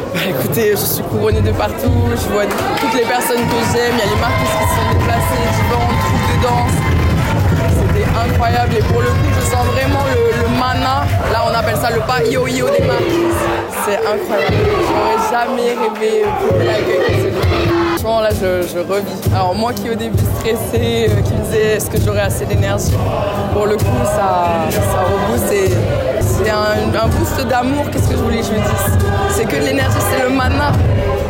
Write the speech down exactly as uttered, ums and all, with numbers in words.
Bah écoutez, je suis couronnée de partout, je vois toutes les personnes que j'aime, il y a les marques qui se sont déplacées, Divan, troupe de danse. C'était incroyable et pour le coup, je sens vraiment le, le mana. Là, on appelle ça le pas yo-yo des marques. C'est incroyable. J'aurais jamais rêvé de l'accueil que c'est. Franchement, là, je, je revis. Alors moi qui au début stressée, euh, qui me disais est-ce que j'aurais assez d'énergie, pour le coup, ça, ça rebooste. C'est, c'est un, un boost d'amour. Qu'est-ce que je voulais que je me dise? C'est que de l'énergie, c'est le mana.